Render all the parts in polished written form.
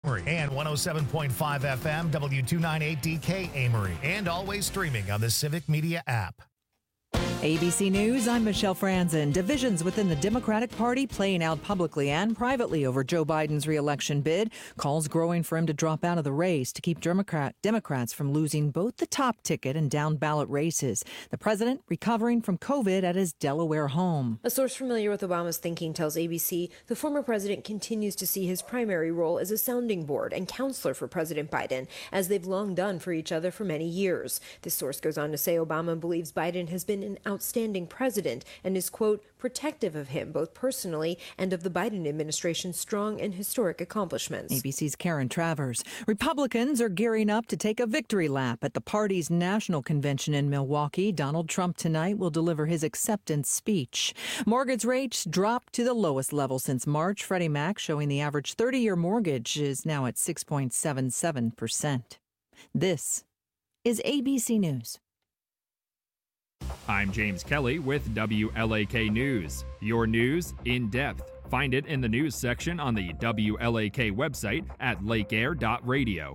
And 107.5 FM, W298DK Amory, and always streaming on the Civic Media app. ABC News, I'm Michelle Franzen. Divisions within the Democratic Party playing out publicly and privately over Joe Biden's re-election bid. Calls growing for him to drop out of the race to keep Democrats from losing both the top ticket and down ballot races. The president recovering from COVID at his Delaware home. A source familiar with Obama's thinking tells ABC the former president continues to see his primary role as a sounding board and counselor for President Biden, as they've long done for each other for many years. This source goes on to say Obama believes Biden has been an outstanding president and is, quote, protective of him both personally and of the Biden administration's strong and historic accomplishments. ABC's Karen Travers. Republicans are gearing up to take a victory lap at the party's national convention in Milwaukee. Donald Trump tonight will deliver his acceptance speech. Mortgage rates dropped to the lowest level since March. Freddie Mac showing the average 30-year mortgage is now at 6.77%. This is ABC News. I'm James Kelly with WLAK News. Your news in depth. Find it in the news section on the WLAK website at lakeair.radio.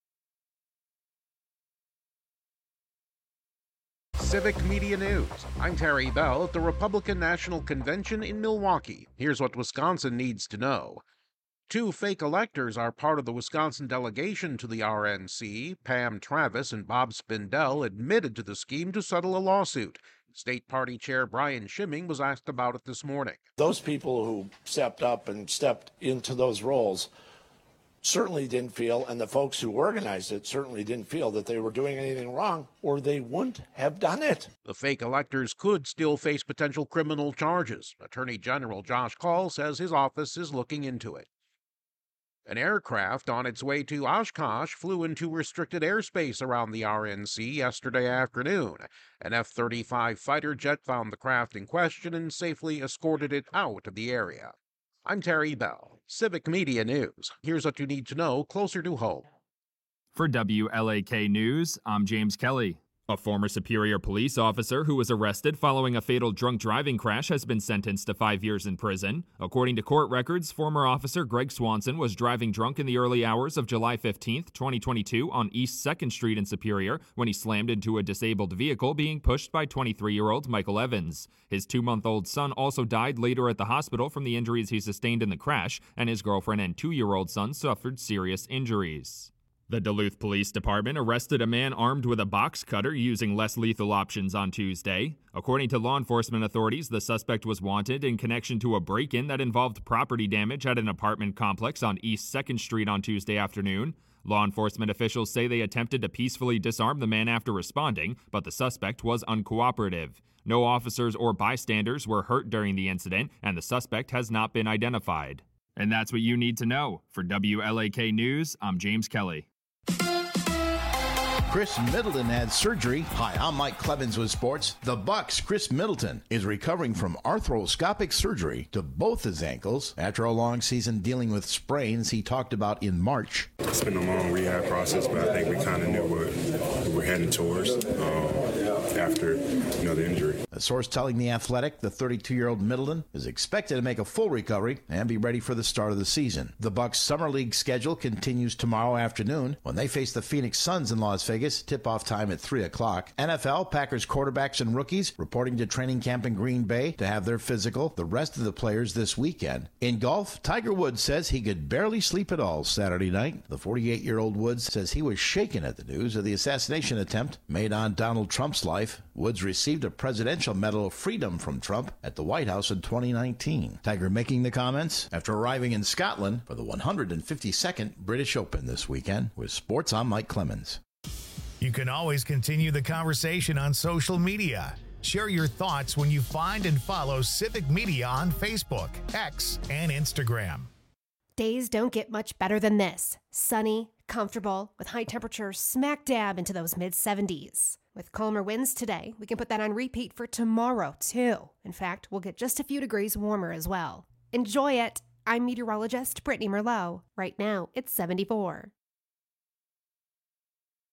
Civic Media News. I'm Terry Bell at the Republican National Convention in Milwaukee. Here's what Wisconsin needs to know. 2 fake electors are part of the Wisconsin delegation to the RNC. Pam Travis and Bob Spindell admitted to the scheme to settle a lawsuit. State Party Chair Brian Schimming was asked about it this morning. Those people who stepped up and stepped into those roles certainly didn't feel, and the folks who organized it certainly didn't feel that they were doing anything wrong, or they wouldn't have done it. The fake electors could still face potential criminal charges. Attorney General Josh Kaul says his office is looking into it. An aircraft on its way to Oshkosh flew into restricted airspace around the RNC yesterday afternoon. An F-35 fighter jet found the craft in question and safely escorted it out of the area. I'm Terry Bell, Civic Media News. Here's what you need to know closer to home. For WLAK News, I'm James Kelly. A former Superior police officer who was arrested following a fatal drunk driving crash has been sentenced to 5 years in prison. According to court records, former officer Greg Swanson was driving drunk in the early hours of July 15, 2022 on East 2nd Street in Superior when he slammed into a disabled vehicle being pushed by 23-year-old Michael Evans. His 2-month-old son also died later at the hospital from the injuries he sustained in the crash, and his girlfriend and 2-year-old son suffered serious injuries. The Duluth Police Department arrested a man armed with a box cutter using less lethal options on Tuesday. According to law enforcement authorities, the suspect was wanted in connection to a break-in that involved property damage at an apartment complex on East 2nd Street on Tuesday afternoon. Law enforcement officials say they attempted to peacefully disarm the man after responding, but the suspect was uncooperative. No officers or bystanders were hurt during the incident, and the suspect has not been identified. And that's what you need to know. For WLAK News, I'm James Kelly. Chris Middleton had surgery. Hi, I'm Mike Clemens with sports. The Bucks' Chris Middleton is recovering from arthroscopic surgery to both his ankles after a long season dealing with sprains he talked about in March. It's been a long rehab process, but I think we kind of knew what we were heading towards after the injury. A source telling The Athletic the 32-year-old Middleton is expected to make a full recovery and be ready for the start of the season. The Bucks' Summer League schedule continues tomorrow afternoon when they face the Phoenix Suns in Las Vegas. Tip-off time at 3 o'clock. NFL, Packers quarterbacks and rookies reporting to training camp in Green Bay to have their physical. The rest of the players this weekend. In golf, Tiger Woods says he could barely sleep at all Saturday night. The 48-year-old Woods says he was shaken at the news of the assassination attempt made on Donald Trump's life. Woods received a Presidential Medal of Freedom from Trump at the White House in 2019. Tiger making the comments after arriving in Scotland for the 152nd British Open this weekend. With sports, I'm Mike Clemens. You can always continue the conversation on social media. Share your thoughts when you find and follow Civic Media on Facebook, X, and Instagram. Days don't get much better than this. Sunny, comfortable, with high temperatures smack dab into those mid-70s. With calmer winds today, we can put that on repeat for tomorrow, too. In fact, we'll get just a few degrees warmer as well. Enjoy it. I'm meteorologist Brittany Merlot. Right now, it's 74.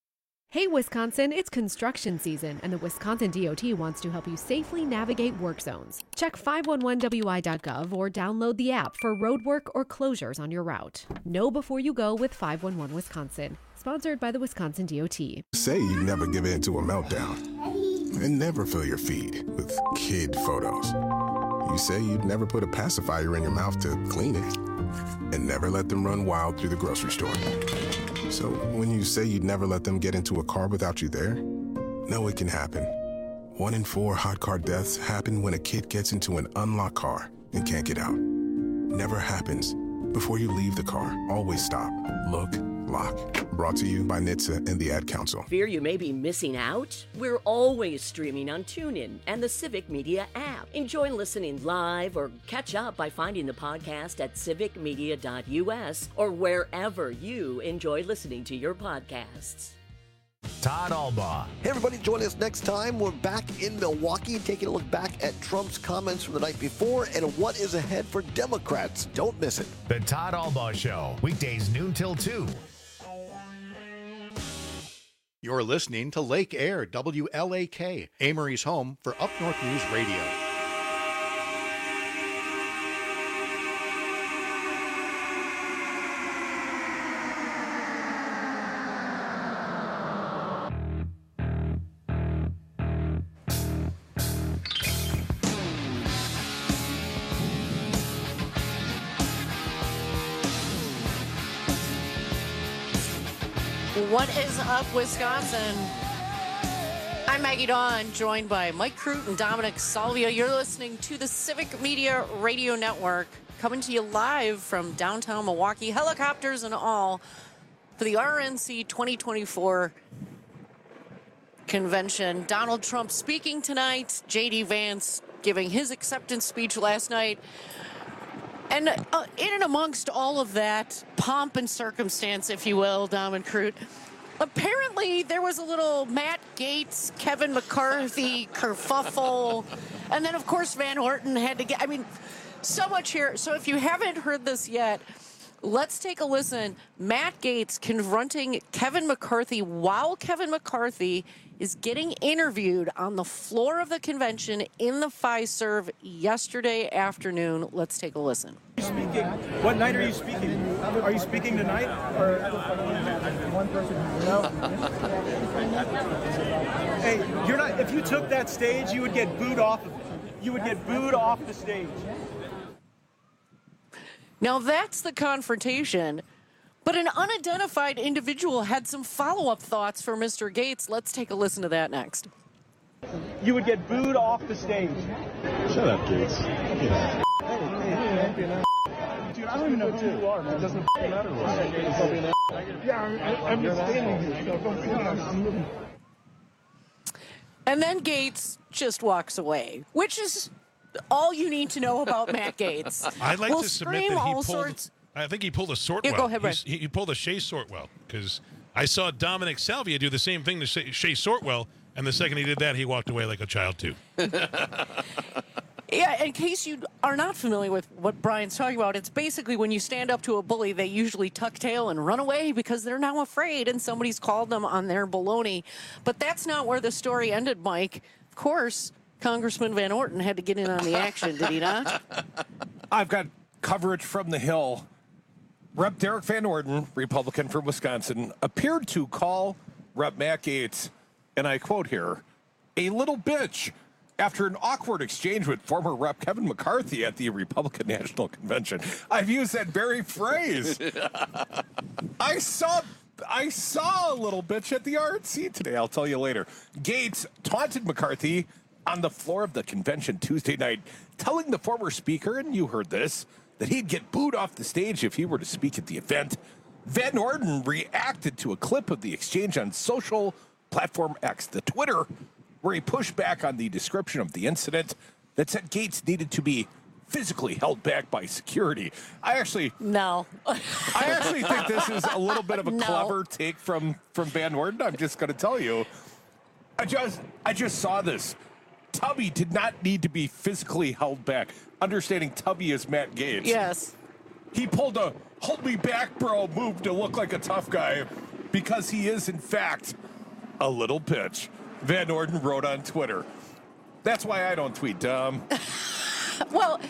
Hey, Wisconsin, it's construction season, and the Wisconsin DOT wants to help you safely navigate work zones. Check 511wi.gov or download the app for road work or closures on your route. Know before you go with 511 Wisconsin. Sponsored by the Wisconsin DOT. Say you never give in to a meltdown and never fill your feed with kid photos. You say you'd never put a pacifier in your mouth to clean it and never let them run wild through the grocery store. So when you say you'd never let them get into a car without you there, know it can happen. 1 in 4 hot car deaths happen when a kid gets into an unlocked car and can't get out. Never happens. Before you leave the car, always stop, look, lock. Brought to you by NHTSA and the Ad Council. Fear you may be missing out? We're always streaming on TuneIn and the Civic Media app. Enjoy listening live or catch up by finding the podcast at civicmedia.us or wherever you enjoy listening to your podcasts. Todd Albaugh. Hey, everybody, join us next time. We're back in Milwaukee, taking a look back at Trump's comments from the night before and what is ahead for Democrats. Don't miss it. The Todd Albaugh Show, weekdays noon till 2. You're listening to Lake Air, WLAK, Amory's home for Up North News Radio. What is up, Wisconsin? I'm Maggie Dawn, joined by Mike Crute and Dominic Salvia. You're listening to the Civic Media Radio Network, coming to you live from downtown Milwaukee, helicopters and all, for the RNC 2024 convention. Donald Trump speaking tonight, J.D. Vance giving his acceptance speech last night. And in and amongst all of that pomp and circumstance, if you will, Dom and Crute, apparently there was a little Matt Gaetz, Kevin McCarthy kerfuffle. And then, of course, Van Orton had to get, so much here. So if you haven't heard this yet, let's take a listen. Matt Gaetz confronting Kevin McCarthy while Kevin McCarthy is getting interviewed on the floor of the convention in the Fiserv yesterday afternoon. Let's take a listen. Speaking. What night are you speaking? Are you speaking tonight? Or one person? No. Hey, you're not. If you took that stage, you would get booed off of it. You would get booed off the stage. Now that's the confrontation. But an unidentified individual had some follow-up thoughts for Mr. Gaetz. Let's take a listen to that next. You would get booed off the stage. Shut up, Gaetz. Dude, I don't even know who you are, man. It doesn't matter what. Yeah, I'm just standing here. I'm moving. And then Gaetz just walks away, which is all you need to know about Matt Gaetz. I'd like we'll to submit that he pulled. I think he pulled a Sortwell. Yeah, go ahead, Brian. He pulled a Shea Sortwell, because I saw Dominic Salvia do the same thing to Shea Sortwell, and the second he did that, he walked away like a child, too. Yeah, in case you are not familiar with what Brian's talking about, it's basically when you stand up to a bully, they usually tuck tail and run away because they're now afraid and somebody's called them on their baloney. But that's not where the story ended, Mike. Of course, Congressman Van Orton had to get in on the action, did he not? I've got coverage from the Hill. Rep. Derek Van Orton, Republican from Wisconsin, appeared to call Rep. Matt Gaetz, and I quote here, a little bitch, after an awkward exchange with former Rep. Kevin McCarthy at the Republican National Convention. I've used that very phrase. I saw a little bitch at the RNC today. I'll tell you later. Gaetz taunted McCarthy on the floor of the convention Tuesday night, telling the former speaker, and you heard this, that he'd get booed off the stage if he were to speak at the event. Van Orton reacted to a clip of the exchange on social platform X, the Twitter, where he pushed back on the description of the incident that said Gaetz needed to be physically held back by security. I actually think this is a little bit of a clever take from Van Orton. I'm just going to tell you. I just saw this. Tubby did not need to be physically held back. Understanding Tubby is Matt Gaetz. Yes. He pulled a hold me back, bro move to look like a tough guy because he is, in fact, a little pitch. Van Orden wrote on Twitter. That's why I don't tweet, Dom. Well,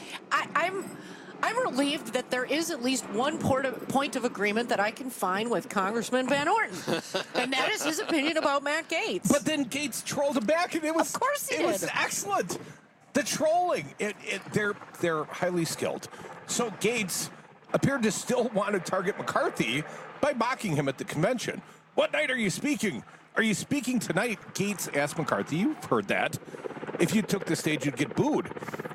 I'm relieved that there is at least one point of agreement that I can find with Congressman Van Orden, and that is his opinion about Matt Gaetz. But then Gaetz trolled him back, and it was, of course he did. Was excellent. The trolling, they're highly skilled. So Gaetz appeared to still want to target McCarthy by mocking him at the convention. What night are you speaking? Are you speaking tonight? Gaetz asked McCarthy. You've heard that. If you took the stage, you'd get booed.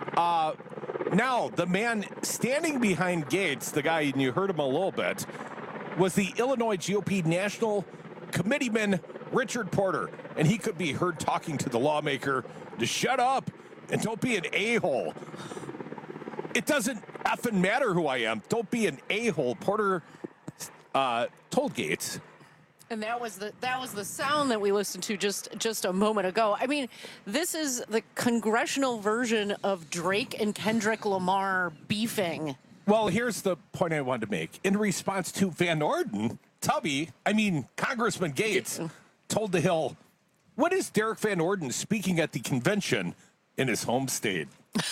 Now, the man standing behind Gaetz, the guy, and you heard him a little bit, was the Illinois GOP National Committeeman Richard Porter. And he could be heard talking to the lawmaker to shut up and don't be an a-hole. It doesn't effing matter who I am. Don't be an a-hole. Porter told Gaetz. And that was the sound that we listened to just a moment ago. I mean, this is the congressional version of Drake and Kendrick Lamar beefing. Well, here's the point I wanted to make. In response to Van Orden, Congressman Gaetz told The Hill, what is Derek Van Orden speaking at the convention in his home state?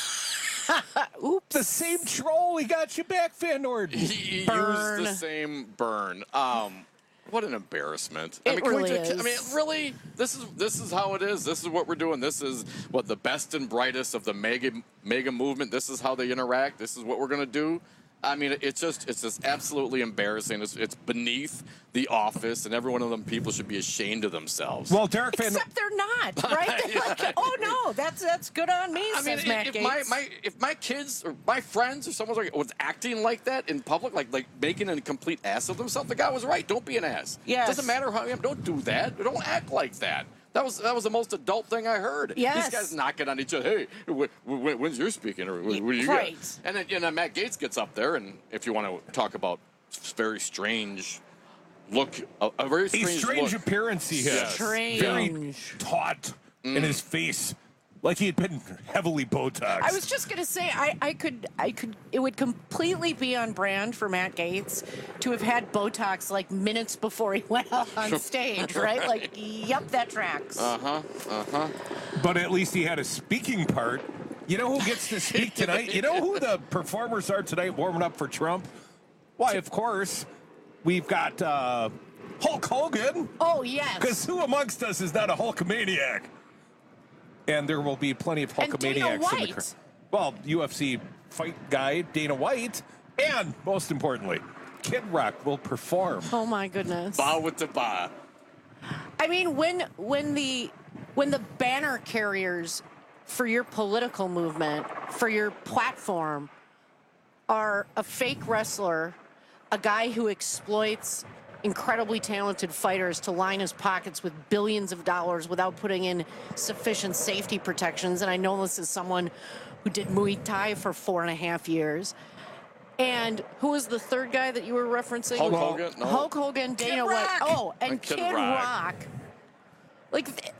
Oops. The same troll. He got you back, Van Orden. He used the same burn. What an embarrassment! It really is. I mean, really, this is how it is. This is what we're doing. This is what the best and brightest of the mega movement. This is how they interact. This is what we're gonna do. I mean, it's just absolutely embarrassing. It's beneath the office, and every one of them people should be ashamed of themselves. Well, Derek Van, except they're not, right? They're like, oh no, that's good on me. Says Matt Gaetz. If my kids or my friends or someone was acting like that in public, like making a complete ass of themselves, the guy was right. Don't be an ass. Yes. Doesn't matter how I am. Don't do that. Don't act like that. That was the most adult thing I heard. Yes. These guys knocking on each other. Hey, when's your speaking? Or what do you right. get? And then Matt Gaetz gets up there, and if you want to talk about very strange look, a very strange look. Appearance he has. Strange. Very taut in his face, like he had been heavily Botox. I was just gonna say, I could. It would completely be on brand for Matt Gaetz to have had Botox like minutes before he went out on stage, right? Like, yep, that tracks. But at least he had a speaking part. You know who gets to speak tonight? You know who the performers are tonight warming up for Trump? Why, of course, we've got Hulk Hogan. Oh, yes. Because who amongst us is not a Hulkamaniac? And there will be plenty of Hulkamaniacs in the crowd. Well, UFC fight guy Dana White, and most importantly, Kid Rock will perform. Oh my goodness! Ba with the ba. I mean, when the banner carriers for your political movement, for your platform, are a fake wrestler, a guy who exploits incredibly talented fighters to line his pockets with billions of dollars without putting in sufficient safety protections. And I know this is someone who did Muay Thai for 4.5 years. And who was the third guy that you were referencing? Hulk Hogan. No. Hulk Hogan, Dana White. Oh, and Kid Rock. Like,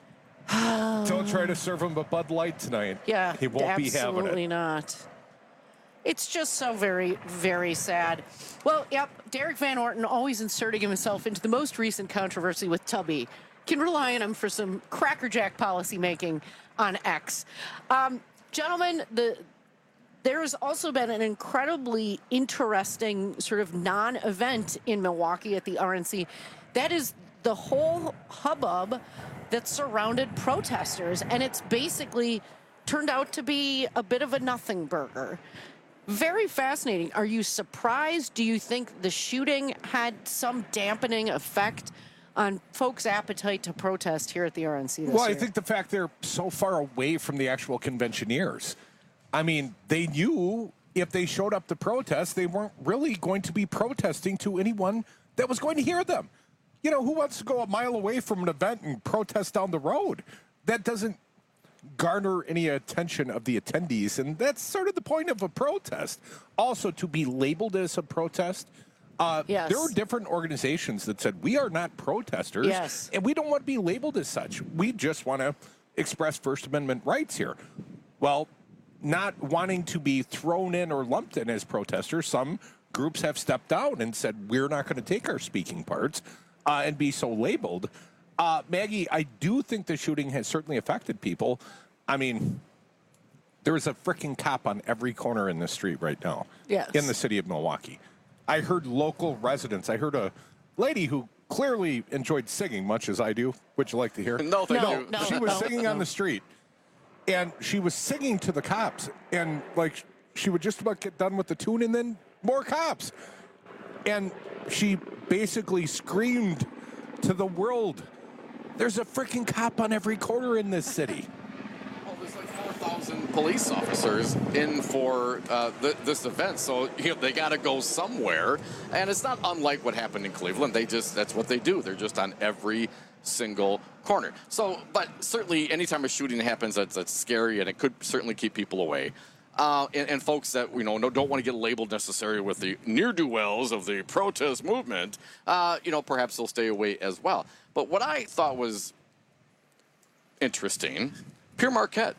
don't try to serve him a Bud Light tonight. Yeah, he won't be having it. Absolutely not. It's just so very, very sad. Well, yep, Derek Van Orden always inserting himself into the most recent controversy with Tubby. Can rely on him for some crackerjack policymaking on X. Gentlemen, there has also been an incredibly interesting sort of non-event in Milwaukee at the RNC. That is the whole hubbub that surrounded protesters, and it's basically turned out to be a bit of a nothing burger. Very fascinating. Are you surprised? Do you think the shooting had some dampening effect on folks' appetite to protest here at the RNC this year? Well, I think the fact they're so far away from the actual conventioneers. I mean, they knew if they showed up to protest, they weren't really going to be protesting to anyone that was going to hear them. You know, who wants to go a mile away from an event and protest down the road? That doesn't garner any attention of the attendees, and that's sort of the point of a protest. Also, to be labeled as a protest, yes. There were different organizations that said, we are not protesters, yes. and we don't want to be labeled as such. We just want to express First Amendment rights here. Well, not wanting to be thrown in or lumped in as protesters, some groups have stepped down and said, we're not going to take our speaking parts and be so labeled. Maggie, I do think the shooting has certainly affected people. I mean, there is a freaking cop on every corner in the street right now. Yes. In the city of Milwaukee. I heard local residents. I heard a lady who clearly enjoyed singing, much as I do. Would you like to hear? No, thank you. No, She was singing on the street. And she was singing to the cops. And, like, she would just about get done with the tune and then more cops. And she basically screamed to the world, there's a freaking cop on every corner in this city. Well, there's like 4,000 police officers in for this event, so they got to go somewhere. And it's not unlike what happened in Cleveland. That's what they do. They're just on every single corner. So, but certainly anytime a shooting happens, that's scary, and it could certainly keep people away. And folks that don't want to get labeled necessarily with the ne'er-do-wells of the protest movement, perhaps they'll stay away as well. But what I thought was interesting, Pierre Marquette,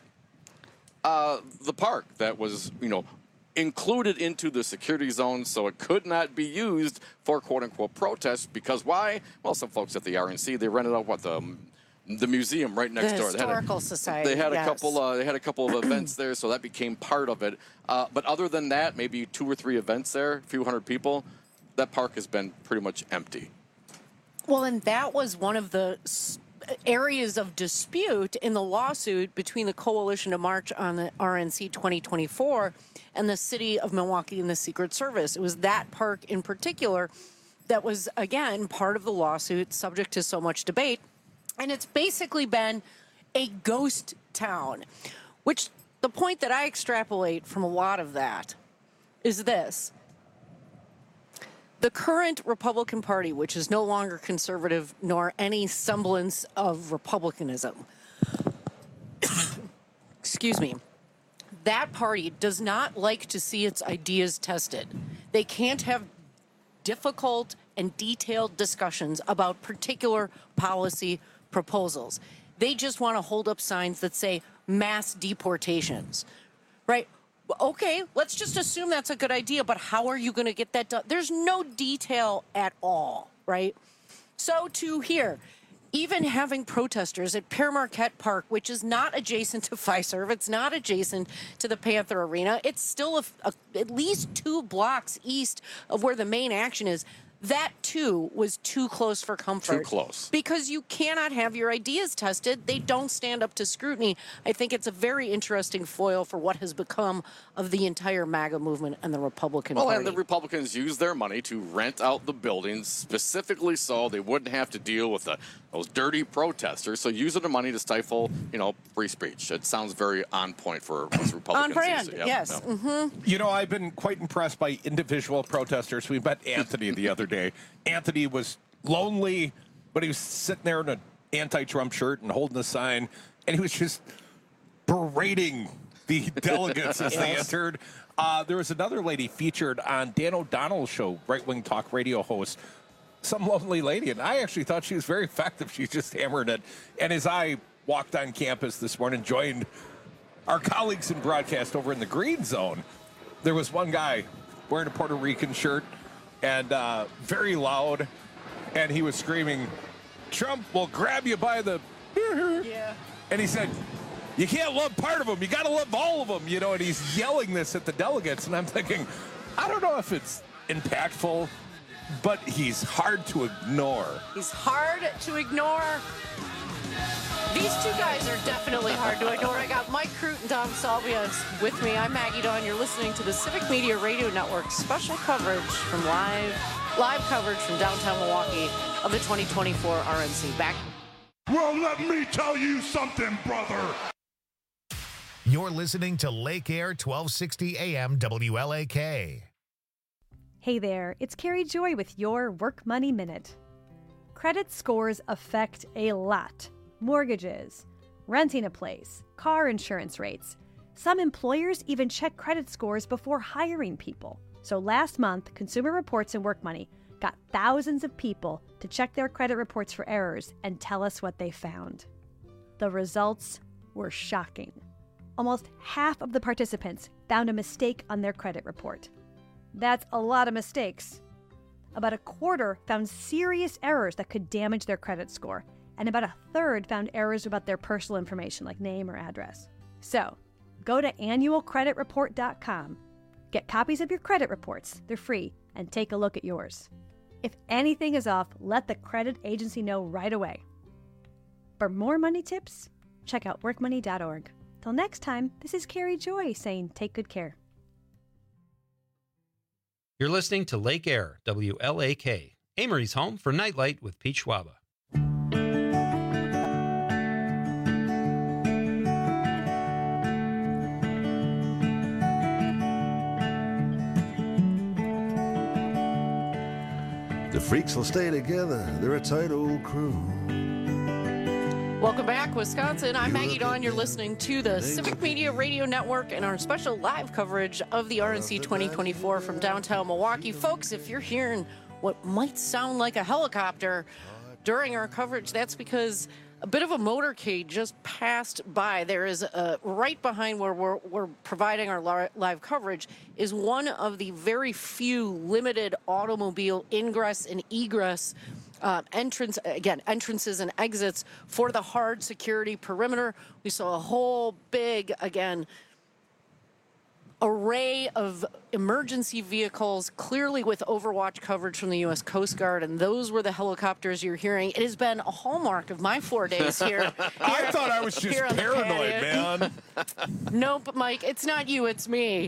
the park that was included into the security zone, so it could not be used for quote-unquote protests. Because why? Well, some folks at the RNC, they rented out the museum right next door. The Historical Society. They had yes. a couple of events there, so that became part of it. But other than that, maybe 2 or 3 events there, a few hundred people. That park has been pretty much empty. Well, and that was one of the areas of dispute in the lawsuit between the Coalition to March on the RNC 2024 and the city of Milwaukee and the Secret Service. It was that park in particular that was, again, part of the lawsuit, subject to so much debate. And it's basically been a ghost town, which the point that I extrapolate from a lot of that is this. The current Republican Party, which is no longer conservative nor any semblance of republicanism, excuse me, that party does not like to see its ideas tested. They can't have difficult and detailed discussions about particular policy proposals. They just want to hold up signs that say mass deportations, right? Okay, let's just assume that's a good idea, but how are you going to get that done? There's no detail at all, right? So to here, even having protesters at Pierre Marquette Park, which is not adjacent to Fiserv, it's not adjacent to the Panther Arena, it's still at least 2 blocks east of where the main action is. That, too, was too close for comfort. Too close. Because you cannot have your ideas tested. They don't stand up to scrutiny. I think it's a very interesting foil for what has become of the entire MAGA movement and the Republican Party. Well, and the Republicans use their money to rent out the buildings specifically so they wouldn't have to deal with those dirty protesters. So using the money to stifle, free speech. It sounds very on point for us Republicans. On brand, Yep, yes. Yep. Mm-hmm. I've been quite impressed by individual protesters. We met Anthony the other day. Anthony was lonely, but he was sitting there in an anti-Trump shirt and holding a sign, and he was just berating the delegates as they entered. There was another lady featured on Dan O'Donnell's show, Right Wing Talk radio host, some lonely lady, and I actually thought she was very effective. She's just hammering it. And as I walked on campus this morning, joined our colleagues in broadcast over in the green zone, there was one guy wearing a Puerto Rican shirt and very loud, and he was screaming, "Trump will grab you by the..." Yeah. And he said, "You can't love part of them. You got to love all of them." And he's yelling this at the delegates, and I'm thinking, I don't know if it's impactful, but he's hard to ignore. He's hard to ignore. These two guys are definitely hard to ignore. I got Mike Crute and Dom Salvia with me. I'm Maggie Dawn. You're listening to the Civic Media Radio Network special coverage from live coverage from downtown Milwaukee of the 2024 RNC. Back. Well, let me tell you something, brother. You're listening to Lake Air 1260 AM WLAK. Hey there, it's Carrie Joy with your Work Money Minute. Credit scores affect a lot. Mortgages, renting a place, car insurance rates. Some employers even check credit scores before hiring people. So last month, Consumer Reports and Work Money got thousands of people to check their credit reports for errors and tell us what they found. The results were shocking. Almost half of the participants found a mistake on their credit report. That's a lot of mistakes. About a quarter found serious errors that could damage their credit score, and about a third found errors about their personal information like name or address. So, go to annualcreditreport.com. Get copies of your credit reports. They're free, and take a look at yours. If anything is off, let the credit agency know right away. For more money tips, check out workmoney.org. Till next time, this is Carrie Joy saying take good care. You're listening to Lake Air, WLAK, Amory's home for Nightlight with Pete Schwaba. The freaks will stay together. They're a tight old crew. Welcome back, Wisconsin. I'm Maggie Dawn. You're listening to the Civic Media Radio Network and our special live coverage of the RNC 2024 from downtown Milwaukee. Folks, if you're hearing what might sound like a helicopter during our coverage, that's because a bit of a motorcade just passed by. There is right behind where we're providing our live coverage is one of the very few limited automobile ingress and egress entrances and exits for the hard security perimeter. We saw a whole big, array of emergency vehicles, clearly with Overwatch coverage from the U.S. Coast Guard, and those were the helicopters you're hearing. It has been a hallmark of my 4 days here. I thought I was just paranoid, man. Nope, Mike, it's not you, it's me.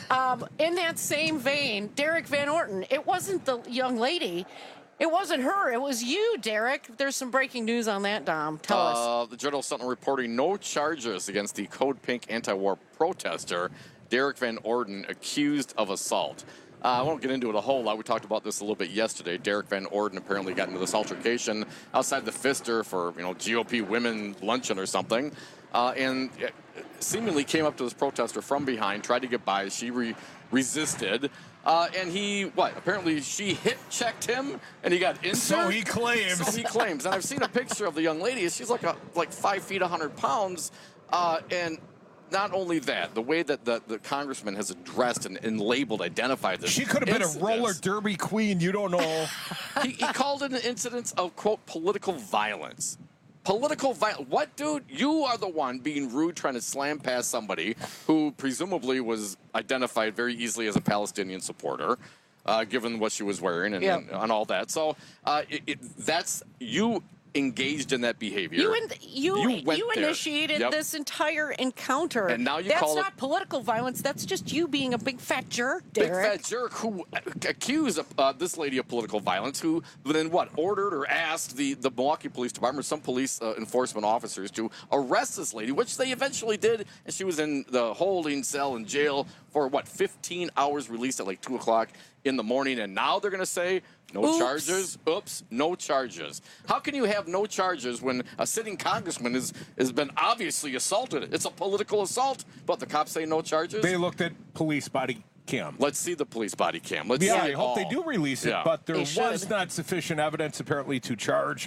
In that same vein, Derek Van Orton, it wasn't the young lady. It wasn't her. It was you, Derek. There's some breaking news on that, Dom. Tell us. The Journal Sentinel reporting no charges against the Code Pink anti-war protester, Derek Van Orden, accused of assault. I won't get into it a whole lot. We talked about this a little bit yesterday. Derek Van Orden apparently got into this altercation outside the Pfister for, GOP women luncheon or something, and seemingly came up to this protester from behind, tried to get by. She resisted. And apparently she hip-checked him, and he got injured. So he claims. And I've seen a picture of the young lady. She's like 5 feet, 100 pounds. And not only that, the way that the congressman has addressed and identified this. She could have been a roller derby queen. You don't know. He called it an incident of, quote, political violence. Political violence. What, dude? You are the one being rude, trying to slam past somebody who presumably was identified very easily as a Palestinian supporter, given what she was wearing and all that. So that's you engaged in that behavior. You initiated this entire encounter. And now that's not political violence. That's just you being a big fat jerk, Derek. Big fat jerk who accused this lady of political violence, who then ordered or asked the Milwaukee Police Department, some police enforcement officers, to arrest this lady, which they eventually did, and she was in the holding cell in jail for 15 hours, released at 2 o'clock in the morning, and now they're going to say no charges. Oops, no charges. How can you have no charges when a sitting congressman has been obviously assaulted? It's a political assault, but the cops say no charges? They looked at police body cam. Let's see the police body cam. Let's see I hope they do release it, but there was not sufficient evidence apparently to charge.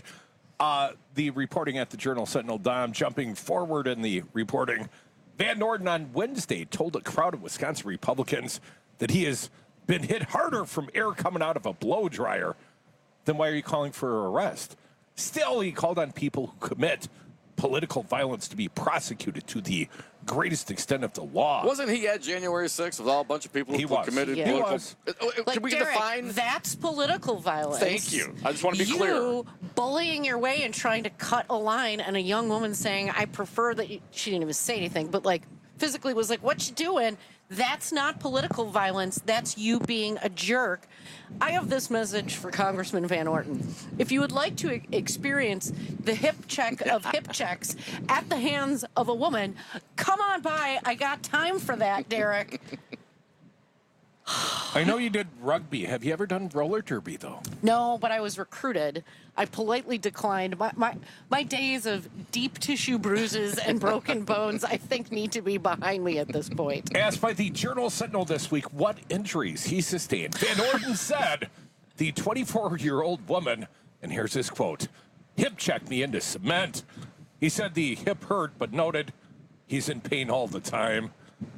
The reporting at the Journal Sentinel, Dom, jumping forward in the reporting, Van Orden on Wednesday told a crowd of Wisconsin Republicans that he has been hit harder from air coming out of a blow dryer. Then why are you calling for an arrest? Still, he called on people who commit political violence to be prosecuted to the greatest extent of the law. Wasn't he at January 6th with all a bunch of people who committed political... He was. Can we Derek, define... that's political violence. Thank you. I just want to be clear. You bullying your way and trying to cut a line, and a young woman saying, I prefer that she didn't even say anything, but physically was what you doing? That's not political violence. That's you being a jerk. I have this message for Congressman Van Orton. If you would like to experience the hip check of hip checks at the hands of a woman, come on by. I got time for that, Derek. I know you did rugby. Have you ever done roller derby, though? No, but I was recruited. I politely declined. My days of deep tissue bruises and broken bones, I think, need to be behind me at this point. Asked by the Journal Sentinel this week what injuries he sustained, Van Orden said the 24-year-old woman, and here's his quote, hip checked me into cement. He said the hip hurt, but noted he's in pain all the time.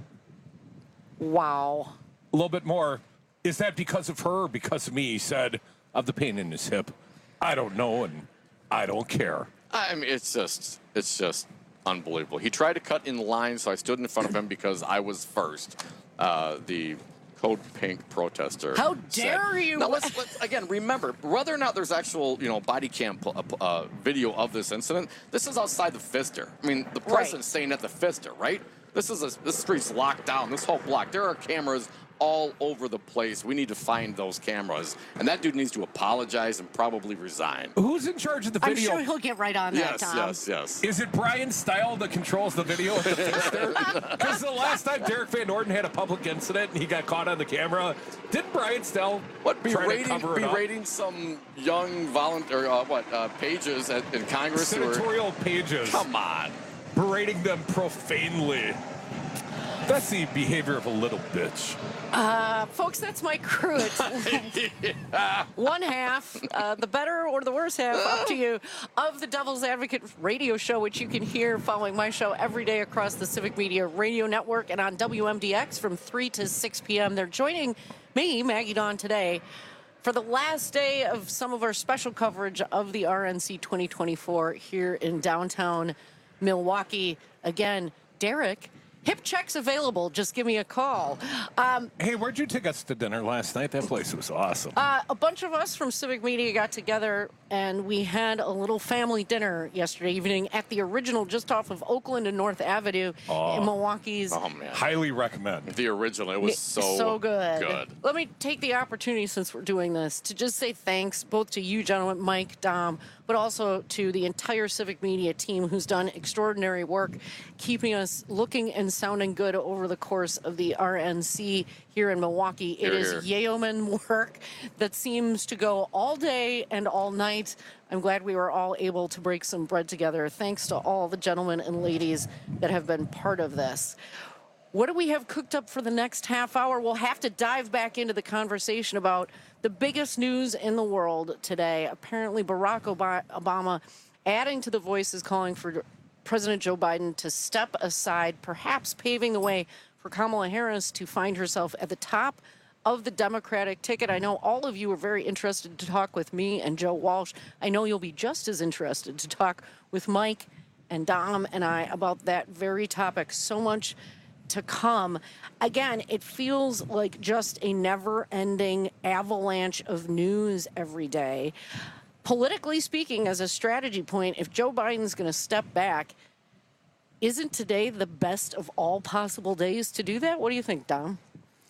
Wow. A little bit more. Is that because of her or because of me? He said, of the pain in his hip. I don't know, and I don't care. I mean, it's just unbelievable. He tried to cut in line, so I stood in front of him because I was first. The Code Pink protester. How dare you? Now let's again remember whether or not there's actual body cam video of this incident. This is outside the Pfister. I mean, the president's staying at the Pfister, right? This street's locked down. This whole block. There are cameras all over the place. We need to find those cameras, and that dude needs to apologize and probably resign. Who's in charge of the video? I'm sure he'll get right on that, Tom. Yes. Is it Brian Style that controls the video at the Pfister? Because the last time Derek Van Orden had a public incident and he got caught on the camera, didn't Brian Style be rating some young volunteer pages in Congress? Senatorial pages. Come on. Berating them profanely. That's the behavior of a little bitch. Folks, that's my crew. It's one half, the better or the worse half, up to you, of the Devil's Advocate radio show, which you can hear following my show every day across the Civic Media Radio Network and on WMDX from 3 to 6 p.m. They're joining me, Maggie Dawn, today for the last day of some of our special coverage of the RNC 2024 here in downtown Milwaukee. Again, Derek, hip checks available. Just give me a call. Hey, where'd you take us to dinner last night? That place was awesome. A bunch of us from Civic Media got together, and we had a little family dinner yesterday evening at the original, just off of Oakland and North Avenue in Milwaukee's. Oh, man. Highly recommend. The original. It was so good. Let me take the opportunity, since we're doing this, to just say thanks both to you gentlemen, Mike, Dom, but also to the entire Civic Media team who's done extraordinary work keeping us looking and sounding good over the course of the RNC here in Milwaukee. It is yeoman work that seems to go all day and all night. I'm glad we were all able to break some bread together. Thanks to all the gentlemen and ladies that have been part of this. What do we have cooked up for the next half hour? We'll have to dive back into the conversation about the biggest news in the world today. Apparently, Barack Obama adding to the voices calling for President Joe Biden to step aside, perhaps paving the way for Kamala Harris to find herself at the top of the Democratic ticket. I know all of you are very interested to talk with me and Joe Walsh. I know you'll be just as interested to talk with Mike and Dom and I about that very topic. So much to come. Again, it feels like just a never-ending avalanche of news every day. Politically speaking, as a strategy point, if Joe Biden's going to step back, isn't today the best of all possible days to do that? What do you think, Dom?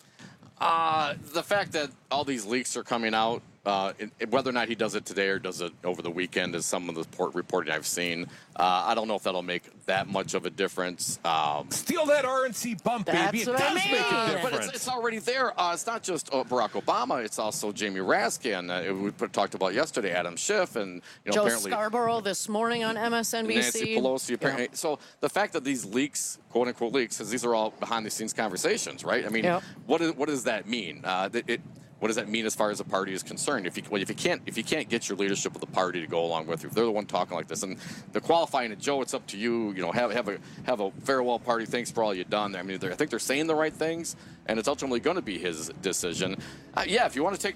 The fact that all these leaks are coming out, whether or not he does it today or does it over the weekend, is some of the reporting I've seen. I don't know if that'll make that much of a difference. Steal that RNC bump, baby. It does make a difference. But it's already there. It's not just Barack Obama. It's also Jamie Raskin. We talked about yesterday, Adam Schiff, and Joe apparently Scarborough this morning on MSNBC. Nancy Pelosi, apparently. Yeah. So the fact that these leaks, quote unquote leaks, because these are all behind the scenes conversations, right? I mean, what does that mean? What does that mean as far as the party is concerned? If you can't get your leadership of the party to go along with you, if they're the one talking like this, and the qualifying it, Joe, it's up to you. Have a farewell party. Thanks for all you've done. I mean, I think they're saying the right things, and it's ultimately going to be his decision. If you want to take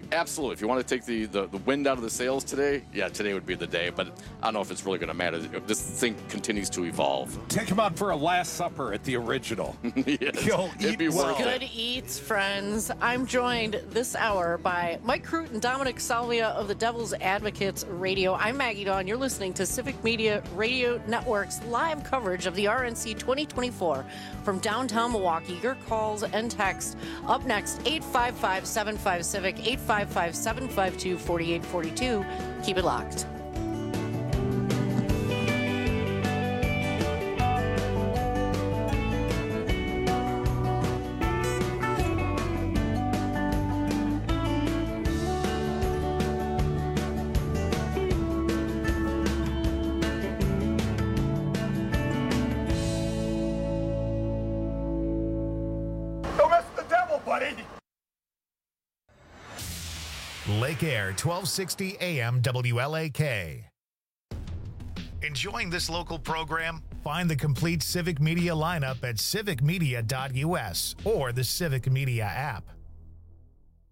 the wind out of the sails today, today would be the day. But I don't know if it's really going to matter. This thing continues to evolve. Take him out for a last supper at the original. Yes. It'd be worth Good eats, friends. I'm joined this hour by Mike Crute and Dominic Salvia of the Devil's Advocates Radio. I'm Maggie Dawn. You're listening to Civic Media Radio Network's live coverage of the RNC 2024 from downtown Milwaukee. Your calls and text up next, 855-75-CIVIC, 855-752-4842. Keep it locked. Lake Air, 1260 AM WLAK. Enjoying this local program? Find the complete Civic Media lineup at civicmedia.us or the Civic Media app.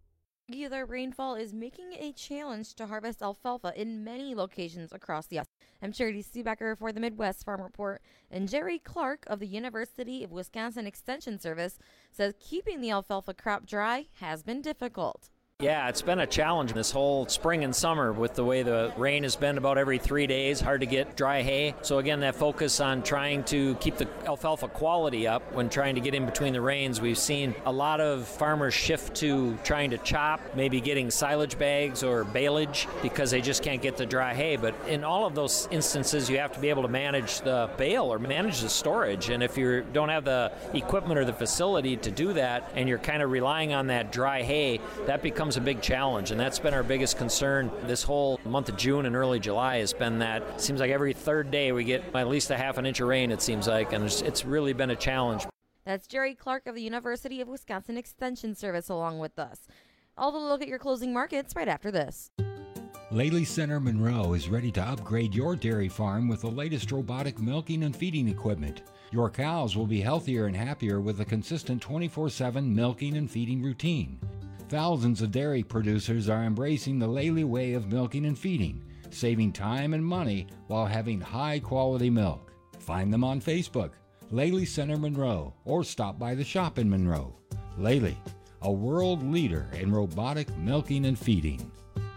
Regular rainfall is making a challenge to harvest alfalfa in many locations across the U.S. I'm Charity Seebecker for the Midwest Farm Report, and Jerry Clark of the University of Wisconsin Extension Service says keeping the alfalfa crop dry has been difficult. Yeah, it's been a challenge this whole spring and summer with the way the rain has been about every 3 days. Hard to get dry hay. So again, that focus on trying to keep the alfalfa quality up when trying to get in between the rains. We've seen a lot of farmers shift to trying to chop, maybe getting silage bags or baleage because they just can't get the dry hay. But in all of those instances, you have to be able to manage the bale or manage the storage. And if you don't have the equipment or the facility to do that, and you're kind of relying on that dry hay, that becomes a big challenge, and that's been our biggest concern this whole month of June and early July has been that it seems like every third day we get at least a half an inch of rain, it seems like, and it's really been a challenge. That's Jerry Clark of the University of Wisconsin Extension Service along with us. I'll look at your closing markets right after this. Lely Center Monroe is ready to upgrade your dairy farm with the latest robotic milking and feeding equipment. Your cows will be healthier and happier with a consistent 24/7 milking and feeding routine. Thousands of dairy producers are embracing the Lely way of milking and feeding, saving time and money while having high-quality milk. Find them on Facebook, Lely Center Monroe, or stop by the shop in Monroe. Lely, a world leader in robotic milking and feeding.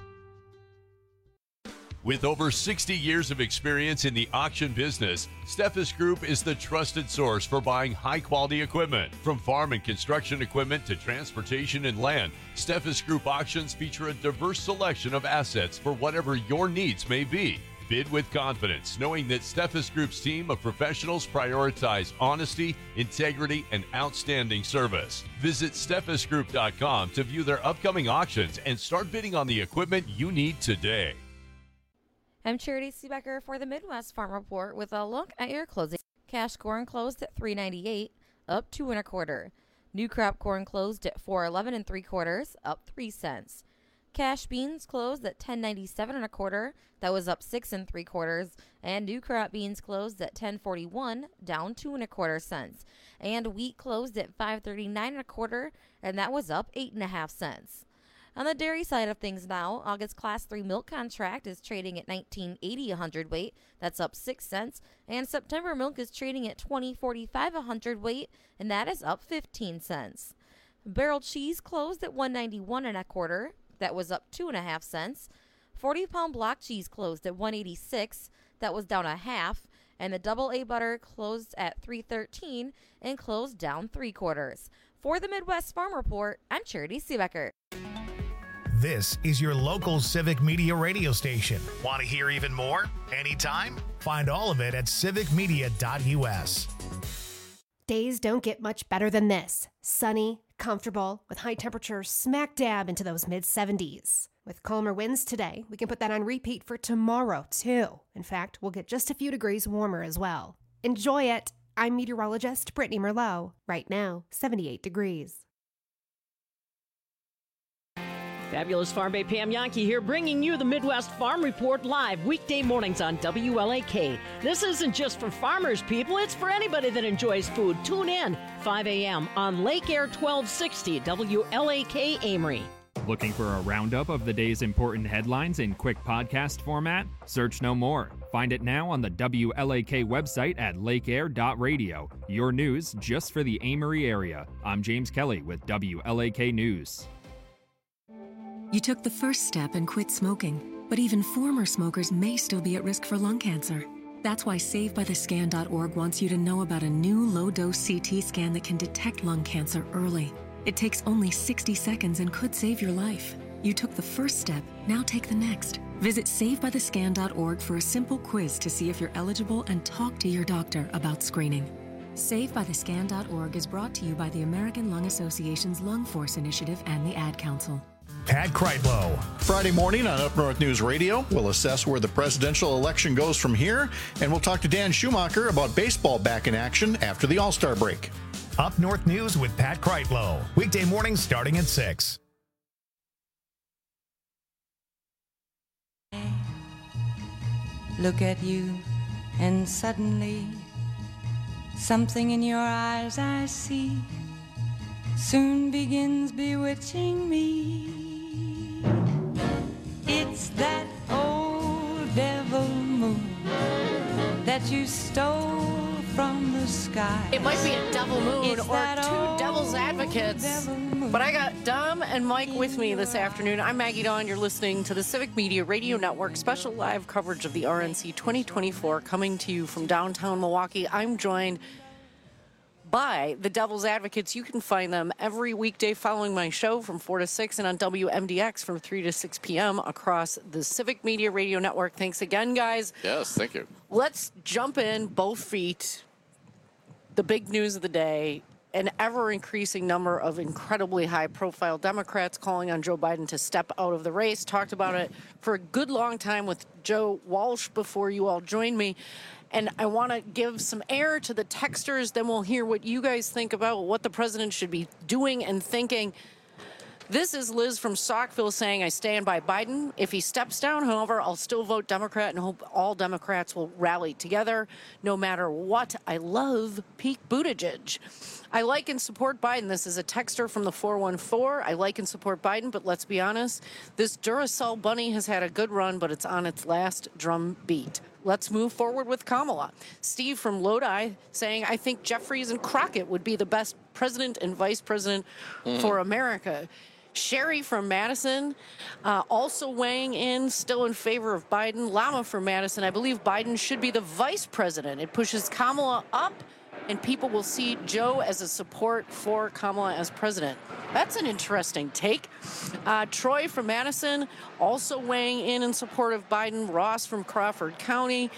With over 60 years of experience in the auction business, Steffes Group is the trusted source for buying high-quality equipment. From farm and construction equipment to transportation and land, Steffes Group auctions feature a diverse selection of assets for whatever your needs may be. Bid with confidence, knowing that Steffes Group's team of professionals prioritize honesty, integrity, and outstanding service. Visit steffesgroup.com to view their upcoming auctions and start bidding on the equipment you need today. I'm Charity Seebecker for the Midwest Farm Report with a look at your closing. Cash corn closed at $3.98, up 2 1/4. New crop corn closed at $4.11 3/4, up 3 cents. Cash beans closed at $10.97 1/4, that was up 6 3/4, and new crop beans closed at $10.41, down 2 1/4 cents. And wheat closed at $5.39 1/4, and that was up 8.5 cents. On the dairy side of things now, August Class 3 milk contract is trading at $19.80 a hundredweight. That's up 6 cents. And September milk is trading at $20.45 a hundredweight, and that is up 15 cents. Barrel cheese closed at $1.91 1/4. That was up 2.5 cents. 40-pound block cheese closed at $1.86. That was down 1/2. And the double A butter closed at $3.13 and closed down 3/4. For the Midwest Farm Report, I'm Charity Seebecker. This is your local Civic Media radio station. Want to hear even more? Anytime? Find all of it at civicmedia.us. Days don't get much better than this. Sunny, comfortable, with high temperatures smack dab into those mid-70s. With calmer winds today, we can put that on repeat for tomorrow, too. In fact, we'll get just a few degrees warmer as well. Enjoy it. I'm meteorologist Brittany Merlot. Right now, 78 degrees. Fabulous Farm Bay Pam Yankee here, bringing you the Midwest Farm Report live weekday mornings on WLAK. This isn't just for farmers, people. It's for anybody that enjoys food. Tune in 5 a.m. on Lake Air 1260 WLAK Amory. Looking for a roundup of the day's important headlines in quick podcast format? Search no more. Find it now on the WLAK website at lakeair.radio. Your news just for the Amory area. I'm James Kelly with WLAK News. You took the first step and quit smoking, but even former smokers may still be at risk for lung cancer. That's why SaveByTheScan.org wants you to know about a new low-dose CT scan that can detect lung cancer early. It takes only 60 seconds and could save your life. You took the first step, now take the next. Visit SaveByTheScan.org for a simple quiz to see if you're eligible and talk to your doctor about screening. SaveByTheScan.org is brought to you by the American Lung Association's Lung Force Initiative and the Ad Council. Pat Kreitlow. Friday morning on Up North News Radio, we'll assess where the presidential election goes from here, and we'll talk to Dan Schumacher about baseball back in action after the All-Star break. Up North News with Pat Kreitlow. Weekday mornings starting at 6. Look at you, and suddenly, something in your eyes I see soon begins bewitching me. devil moon that you stole from the sky. It might be a devil moon It's or that two devil's old advocates. devil moon. But I got Dom and Mike with me this afternoon. I'm Maggie Dawn. You're listening to the Civic Media Radio Network special live coverage of the RNC 2024 coming to you from downtown Milwaukee. I'm joined by the Devil's Advocates. You can find them every weekday following my show from 4 to 6 and on WMDX from 3 to 6 p.m. across the Civic Media Radio Network. Thanks again, guys. Yes, thank you. Let's jump in both feet. The big news of the day, an ever-increasing number of incredibly high-profile Democrats calling on Joe Biden to step out of the race. Talked about it for a good long time with Joe Walsh before you all joined me. And I want to give some air to the texters. Then we'll hear what you guys think about what the president should be doing and thinking. This is Liz from Saukville saying, I stand by Biden. If he steps down, however, I'll still vote Democrat and hope all Democrats will rally together no matter what. I love Pete Buttigieg. I like and support Biden. This is a texter from the 414. I like and support Biden, but let's be honest. This Duracell bunny has had a good run, but it's on its last drum beat. Let's move forward with Kamala. Steve from Lodi saying, I think Jeffries and Crockett would be the best president and vice president for America. Sherry from Madison also weighing in, still in favor of Biden. Lama from Madison, I believe Biden should be the vice president. It pushes Kamala up, and people will see Joe as a support for Kamala as president. That's an interesting take. Troy from Madison also weighing in support of Biden. Ross from Crawford County.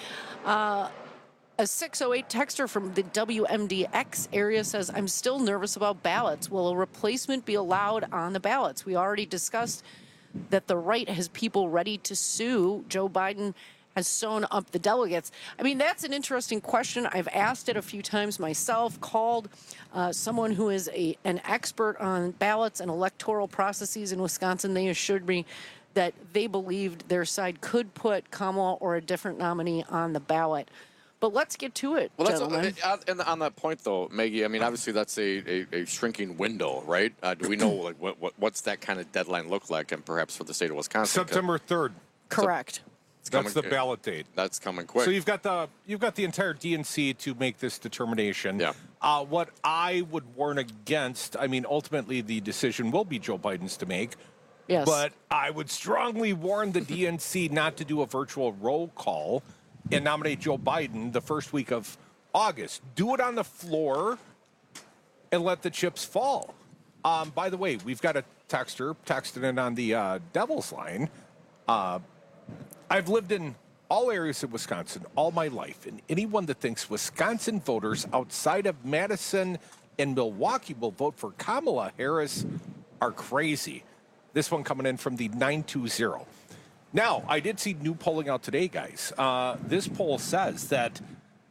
A 608 texter from the WMDX area says, I'm still nervous about ballots. Will a replacement be allowed on the ballots? We already discussed that the right has people ready to sue. Joe Biden has sewn up the delegates. I mean, that's an interesting question. I've asked it a few times myself, called someone who is an expert on ballots and electoral processes in Wisconsin. They assured me that they believed their side could put Kamala or a different nominee on the ballot. But let's get to it, gentlemen. And on that point, though, Maggie, I mean, obviously that's a shrinking window, right? Do we know like what's that kind of deadline look like, and perhaps for the state of Wisconsin? September 3rd. Correct. That's the ballot date. That's coming quick. So you've got the entire DNC to make this determination. Yeah. What I would warn against, I mean, ultimately the decision will be Joe Biden's to make. Yes. But I would strongly warn the DNC not to do a virtual roll call and nominate Joe Biden the first week of August. Do it on the floor and let the chips fall. By the way, we've got a texter texting in on the Devil's line. I've lived in all areas of Wisconsin all my life, and anyone that thinks Wisconsin voters outside of Madison and Milwaukee will vote for Kamala Harris are crazy. This one coming in from the 920. Now, I did see new polling out today, guys. This poll says that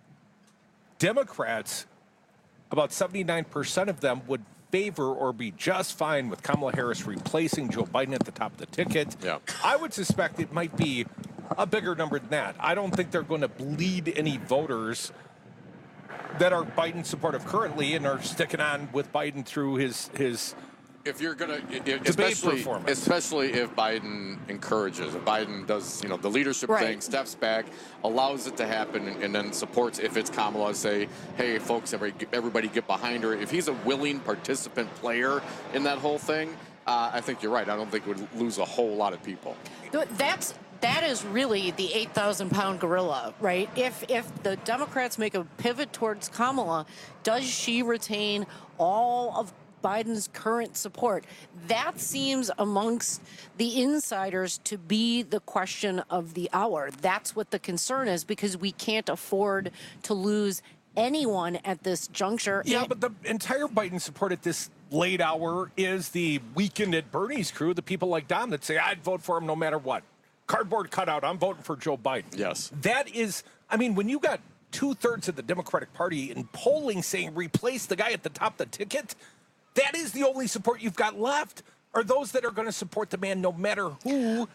Democrats, about 79% of them would favor or be just fine with Kamala Harris replacing Joe Biden at the top of the ticket. Yeah. I would suspect it might be a bigger number than that. I don't think they're going to bleed any voters that are Biden supportive currently and are sticking on with Biden through his if you're gonna, performance. especially if Biden encourages, if Biden does, the leadership thing, steps back, allows it to happen, and then supports. If it's Kamala, say, hey, folks, everybody get behind her. If he's a willing participant player in that whole thing, I think you're right. I don't think it would lose a whole lot of people. That is really the 8,000-pound gorilla, right? If the Democrats make a pivot towards Kamala, does she retain all of Biden's current support? That seems amongst the insiders to be the question of the hour. That's what the concern is, because we can't afford to lose anyone at this juncture. Yeah, but the entire Biden support at this late hour is the Weekend at Bernie's crew, the people like Dom that say, I'd vote for him no matter what. Cardboard cutout, I'm voting for Joe Biden. Yes. That is, I mean, when you got 2/3 of the Democratic Party in polling saying replace the guy at the top of the ticket, that is the only support you've got left, are those that are going to support the man no matter who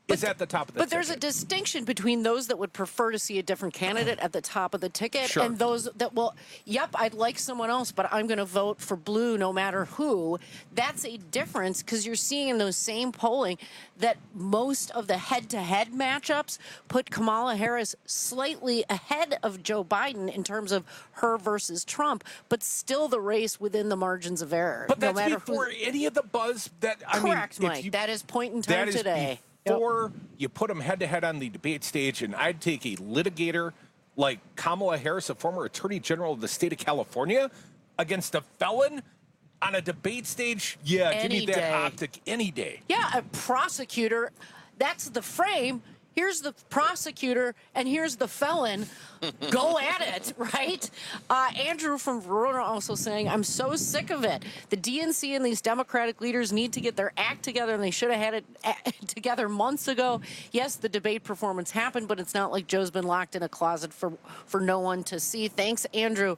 is at the top of the ticket. But there's a distinction between those that would prefer to see a different candidate at the top of the ticket and those that will, I'd like someone else, but I'm going to vote for blue no matter who. That's a difference because you're seeing in those same polling that most of the head-to-head matchups put Kamala Harris slightly ahead of Joe Biden in terms of her versus Trump, but still the race within the margins of error. But that's no matter before any of the buzz that, Correct, Mike. That is point in time today. Before you put them head-to-head on the debate stage, and I'd take a litigator like Kamala Harris, a former attorney general of the state of California, against a felon on a debate stage. Yeah, Any give me that day. optic any day. Yeah, a prosecutor, that's the frame. Here's the prosecutor, and here's the felon. Go at it, right? Andrew from Verona also saying, I'm so sick of it. The DNC and these Democratic leaders need to get their act together, and they should have had it together months ago. Yes, the debate performance happened, but it's not like Joe's been locked in a closet for no one to see. Thanks, Andrew.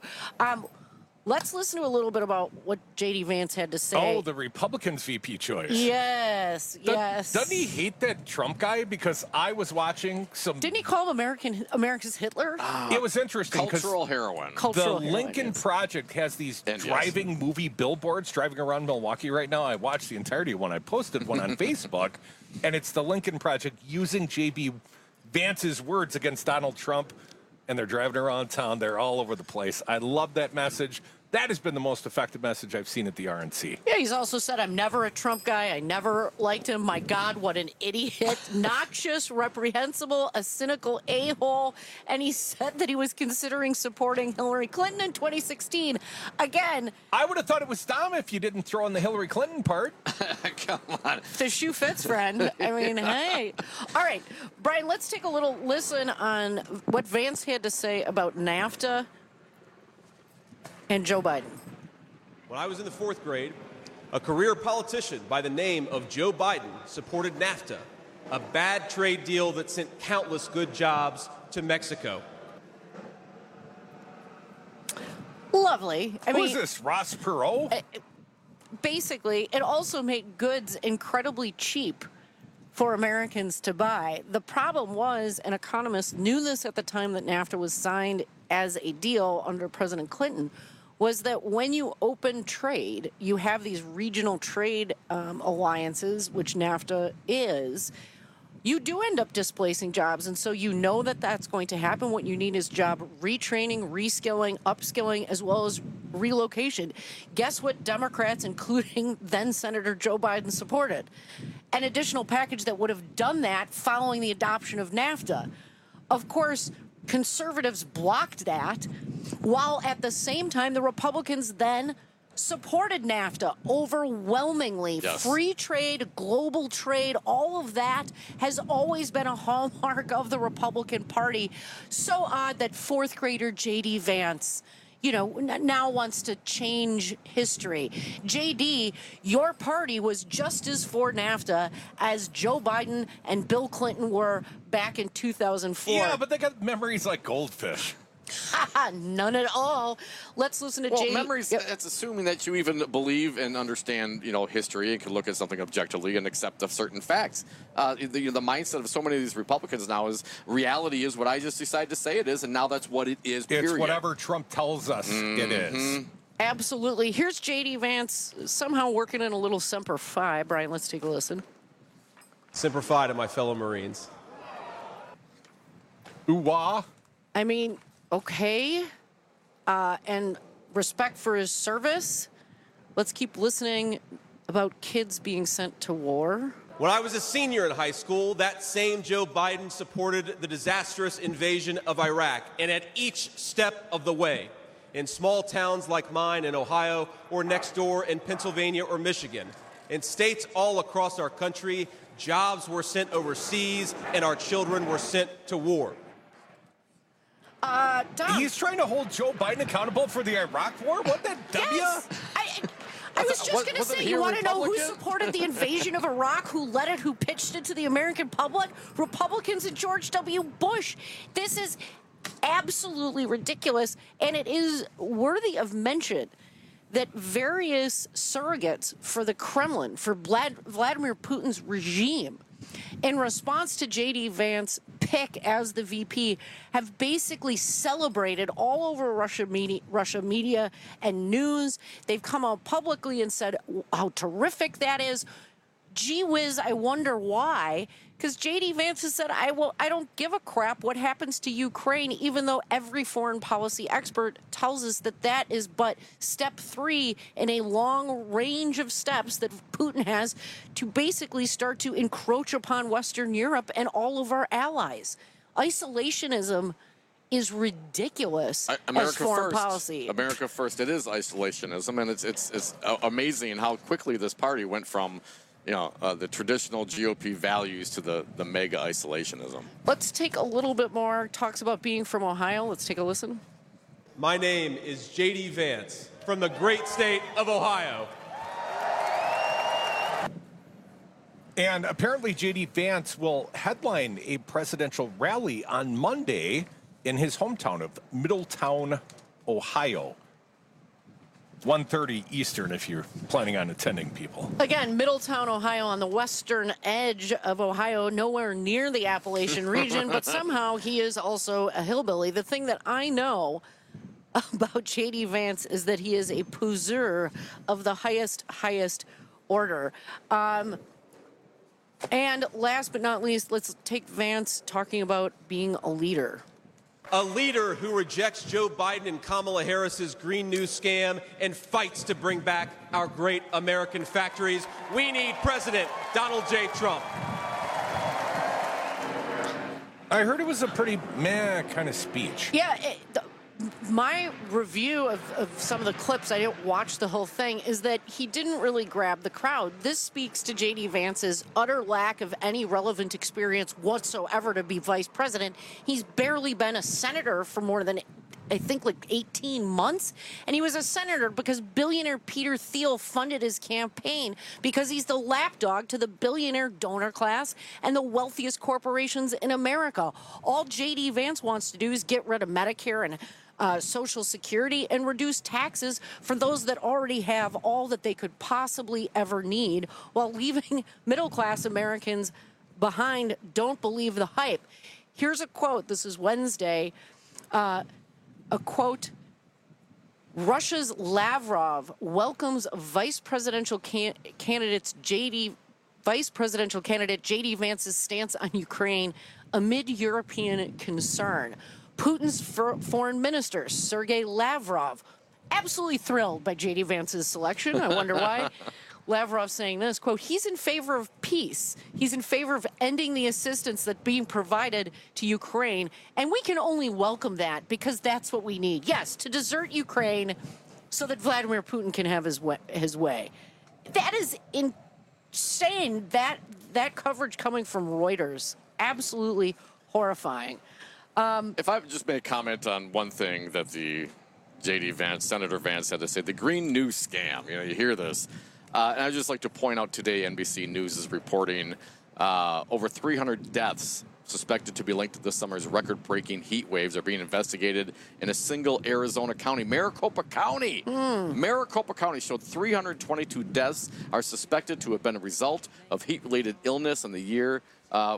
Let's listen to a little bit about what J.D. Vance had to say. Oh, the Republicans' VP choice. Yes. Doesn't he hate that Trump guy? Because I was watching some... Didn't he call him America's Hitler? It was interesting. Cultural heroin. The Lincoln Project has these driving movie billboards driving around Milwaukee right now. I watched the entirety of one. I posted one on Facebook, and it's the Lincoln Project using J.B. Vance's words against Donald Trump, and they're driving around town. They're all over the place. I love that message. That has been the most effective message I've seen at the RNC. Yeah, he's also said, I'm never a Trump guy. I never liked him. My God, what an idiot. Noxious, reprehensible, a cynical a-hole. And he said that he was considering supporting Hillary Clinton in 2016. Again. I would have thought it was Dom if you didn't throw in the Hillary Clinton part. Come on. The shoe fits, friend. I mean, hey. All right, Brian, let's take a little listen on what Vance had to say about NAFTA and Joe Biden. When I was in the 4th grade, a career politician by the name of Joe Biden supported NAFTA, a bad trade deal that sent countless good jobs to Mexico. Lovely. Who is this, Ross Perot? Basically, it also made goods incredibly cheap for Americans to buy. The problem was, and economists knew this at the time that NAFTA was signed as a deal under President Clinton, was that when you open trade, you have these regional trade alliances, which NAFTA is, you do end up displacing jobs. And so you know that that's going to happen. What you need is job retraining, reskilling, upskilling, as well as relocation. Guess what Democrats, including then Senator Joe Biden, supported? An additional package that would have done that following the adoption of NAFTA. Of course, conservatives blocked that, while at the same time, the Republicans then supported NAFTA overwhelmingly. Yes. Free trade, global trade, all of that has always been a hallmark of the Republican Party. So odd that 4th grader J.D. Vance, now wants to change history. J.D., your party was just as for NAFTA as Joe Biden and Bill Clinton were back in 2004. Yeah, but they got memories like goldfish. None at all. Let's listen to J.D. Memories, that's assuming that you even believe and understand, history and can look at something objectively and accept certain facts. The mindset of so many of these Republicans now is reality is what I just decided to say it is, and now that's what it is, period. It's whatever Trump tells us it is. Absolutely. Here's J.D. Vance somehow working in a little Semper Fi. Brian, let's take a listen. Semper Fi to my fellow Marines. Ooh-wah. I mean, okay. And respect for his service. Let's keep listening about kids being sent to war. When I was a senior in high school, that same Joe Biden supported the disastrous invasion of Iraq. And at each step of the way, in small towns like mine in Ohio or next door in Pennsylvania or Michigan, in states all across our country, jobs were sent overseas and our children were sent to war. Tom. He's trying to hold Joe Biden accountable for the Iraq war? What the W? Yes. I was just going to say, you want to know who supported the invasion of Iraq, who led it, who pitched it to the American public? Republicans and George W. Bush. This is absolutely ridiculous, and it is worthy of mention that various surrogates for the Kremlin, for Vladimir Putin's regime, in response to J.D. Vance's pick as the VP, have basically celebrated all over Russia media and news. They've come out publicly and said how terrific that is. Gee whiz, I wonder why. Because J.D. Vance has said, I don't give a crap what happens to Ukraine, even though every foreign policy expert tells us that that is but step 3 in a long range of steps that Putin has to basically start to encroach upon Western Europe and all of our allies. Isolationism is ridiculous as foreign policy. America first. It is isolationism, and it's amazing how quickly this party went from the traditional GOP values to the mega isolationism. Let's take a little bit more. Talks about being from Ohio. Let's take a listen. My name is J.D. Vance from the great state of Ohio. And apparently J.D. Vance will headline a presidential rally on Monday in his hometown of Middletown, Ohio. 1:30 Eastern if you're planning on attending, people. Again, Middletown, Ohio, on the western edge of Ohio, nowhere near the Appalachian region, but somehow he is also a hillbilly. The thing that I know about J.D. Vance is that he is a poseur of the highest order. And last but not least, let's take Vance talking about being a leader. A leader who rejects Joe Biden and Kamala Harris's Green New scam and fights to bring back our great American factories. We need President Donald J. Trump. I heard it was a pretty meh kind of speech. Yeah, my review of some of the clips, I didn't watch the whole thing, is that he didn't really grab the crowd. This speaks to J.D. Vance's utter lack of any relevant experience whatsoever to be vice president. He's barely been a senator for more than, I think, like 18 months. And he was a senator because billionaire Peter Thiel funded his campaign because he's the lapdog to the billionaire donor class and the wealthiest corporations in America. All J.D. Vance wants to do is get rid of Medicare and Social Security and reduce taxes for those that already have all that they could possibly ever need while leaving middle-class Americans behind. Don't believe the hype. Here's a quote. This is Wednesday. A quote. Russia's Lavrov welcomes vice presidential candidate J.D. Vance's stance on Ukraine amid European concern. Putin's foreign minister, Sergei Lavrov, absolutely thrilled by J.D. Vance's selection. I wonder why. Lavrov saying this, quote, he's in favor of peace. He's in favor of ending the assistance that's being provided to Ukraine. And we can only welcome that because that's what we need. Yes, to desert Ukraine so that Vladimir Putin can have his way. That is insane. That coverage coming from Reuters, absolutely horrifying. If I just make a comment on one thing that the J.D. Vance, Senator Vance had to say, the Green New scam, you hear this. And I'd just like to point out today NBC News is reporting over 300 deaths suspected to be linked to this summer's record-breaking heat waves are being investigated in a single Arizona county, Maricopa County. Maricopa County showed 322 deaths are suspected to have been a result of heat-related illness in the year July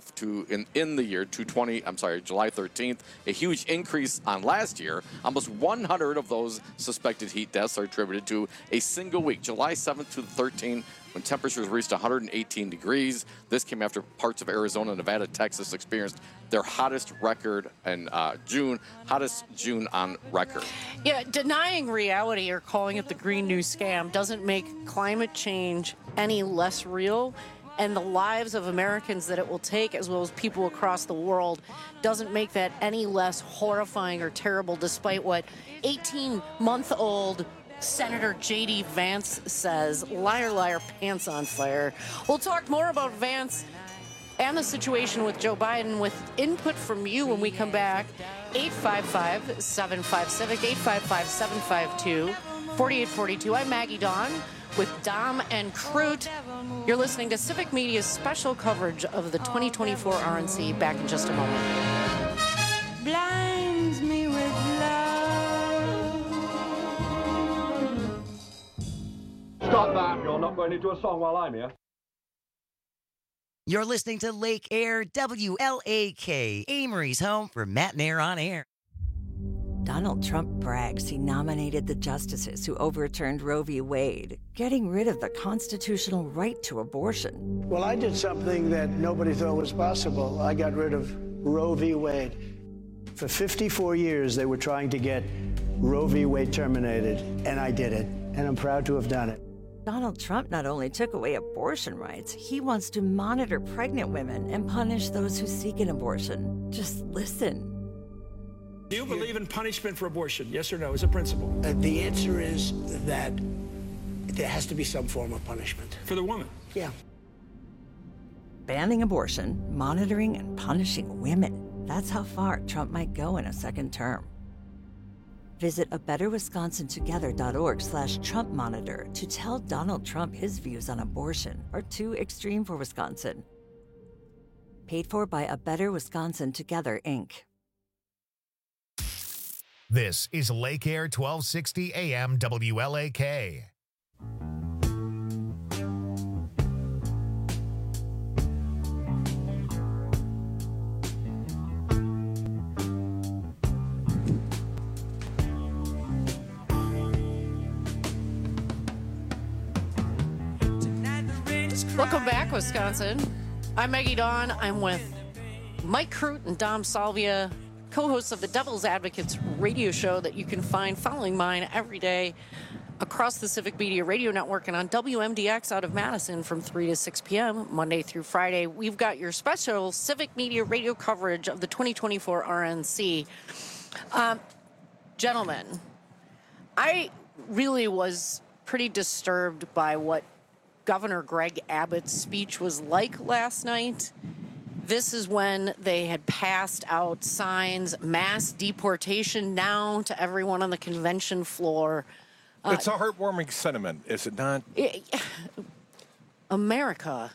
13th, a huge increase on last year. Almost 100 of those suspected heat deaths are attributed to a single week, July 7th to the 13th, when temperatures reached 118 degrees. This came after parts of Arizona, Nevada, Texas experienced their hottest record in June, hottest June on record. Yeah, denying reality or calling it the Green New scam doesn't make climate change any less real. And the lives of Americans that it will take, as well as people across the world, doesn't make that any less horrifying or terrible, despite what 18-month-old Senator J.D. Vance says. Liar, liar, pants on fire. We'll talk more about Vance and the situation with Joe Biden with input from you when we come back. 855-75-CIVIC, 855-752-4842. I'm Maggie Dawn with Dom and Crute. You're listening to Civic Media's special coverage of the 2024 RNC. Back in just a moment. Blinds me with love. Stop that. You're not going into a song while I'm here. You're listening to Lake Air WLAK, Amory's home for Matt and Air on Air. Donald Trump brags he nominated the justices who overturned Roe v. Wade, getting rid of the constitutional right to abortion. Well, I did something that nobody thought was possible. I got rid of Roe v. Wade. For 54 years, they were trying to get Roe v. Wade terminated, and I did it, and I'm proud to have done it. Donald Trump not only took away abortion rights, he wants to monitor pregnant women and punish those who seek an abortion. Just listen. Do you believe in punishment for abortion? Yes or no, as a principle? The answer is that there has to be some form of punishment. For the woman? Yeah. Banning abortion, monitoring and punishing women. That's how far Trump might go in a second term. Visit abetterwisconsintogether.org/Trump Monitor to tell Donald Trump his views on abortion are too extreme for Wisconsin. Paid for by A Better Wisconsin Together, Inc. This is Lake Air 1260 AM WLAK. Welcome back, Wisconsin. I'm Maggie Dawn. I'm with Mike Crute and Dom Salvia, co-hosts of the Devil's Advocates radio show that you can find following mine every day across the Civic Media Radio Network and on WMDX out of Madison from 3 to 6 p.m. Monday through Friday. We've got your special Civic Media radio coverage of the 2024 RNC. Gentlemen, I really was pretty disturbed by what Governor Greg Abbott's speech was like last night. This is when they had passed out signs, mass deportation now to everyone on the convention floor. It's a heartwarming sentiment, is it not? America.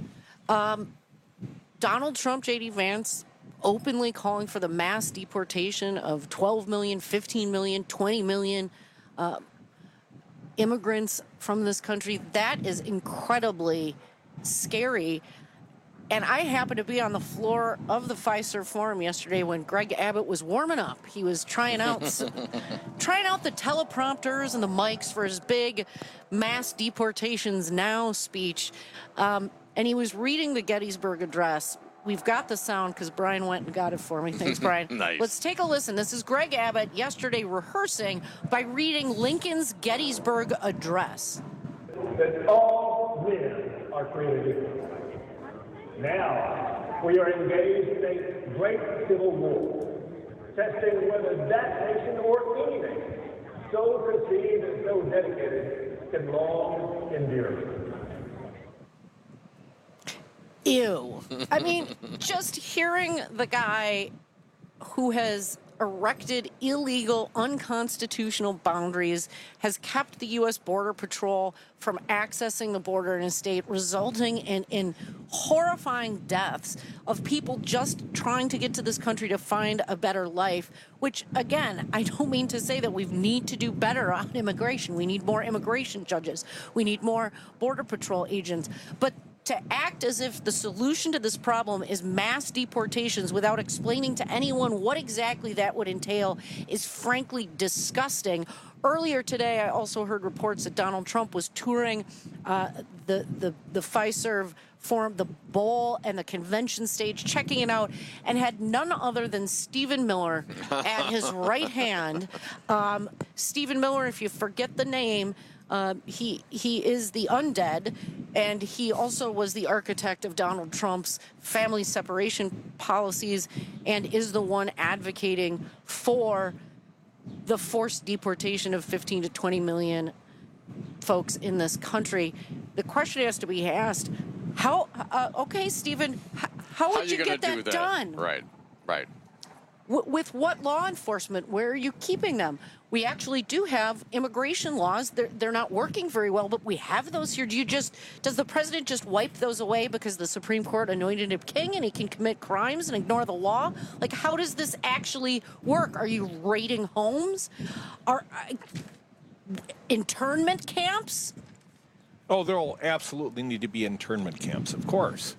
Donald Trump, J.D. Vance, openly calling for the mass deportation of 12 million, 15 million, 20 million immigrants from this country. That is incredibly scary. And I happened to be on the floor of the Fiserv Forum yesterday when Greg Abbott was warming up. He was trying out the teleprompters and the mics for his big mass deportations now speech. And he was reading the Gettysburg Address. We've got the sound because Brian went and got it for me. Thanks, Brian. Nice. Let's take a listen. This is Greg Abbott yesterday rehearsing by reading Lincoln's Gettysburg Address. That all men are created equal. Now, we are engaged in a great civil war, testing whether that nation or any nation, so conceived and so dedicated, can long endure. Ew. I mean, just hearing the guy who has erected illegal, unconstitutional boundaries, has kept the U.S. Border Patrol from accessing the border in a state, resulting in horrifying deaths of people just trying to get to this country to find a better life, which, again, I don't mean to say that we need to do better on immigration. We need more immigration judges. We need more Border Patrol agents. But to act as if the solution to this problem is mass deportations without explaining to anyone what exactly that would entail is frankly disgusting. Earlier today, I also heard reports that Donald Trump was touring the Fiserv Forum, the bowl and the convention stage, checking it out, and had none other than Stephen Miller at his right hand. Stephen Miller, if you forget the name, he is the undead, and he also was the architect of Donald Trump's family separation policies and is the one advocating for the forced deportation of 15 to 20 million folks in this country. The question has to be asked, okay, Stephen, how would you get that done? Right. With what law enforcement? Where are you keeping them? We actually do have immigration laws. They're not working very well, but we have those here. Does the president just wipe those away because the Supreme Court anointed him king and he can commit crimes and ignore the law? Like, how does this actually work? Are you raiding homes? Are internment camps? Oh, there'll absolutely need to be internment camps, of course.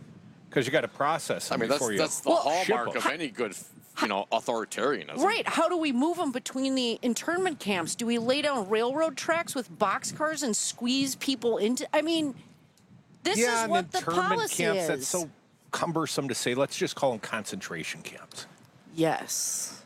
because you got to process them before that's the hallmark of any good, authoritarianism. Right. How do we move them between the internment camps? Do we lay down railroad tracks with boxcars and squeeze people into? I mean, this is what the policy camps, is. That's so cumbersome to say. Let's just call them concentration camps. Yes.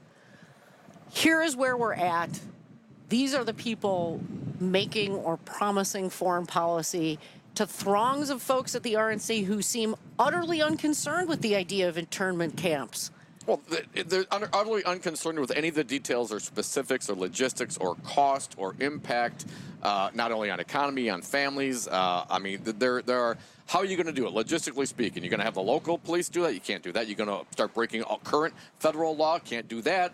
Here is where we're at. These are the people making or promising foreign policy to throngs of folks at the RNC who seem utterly unconcerned with the idea of internment camps. Well, they're utterly unconcerned with any of the details or specifics or logistics or cost or impact, not only on economy, on families. There are. How are you going to do it? Logistically speaking, you're going to have the local police do that? You can't do that. You're going to start breaking current federal law? Can't do that.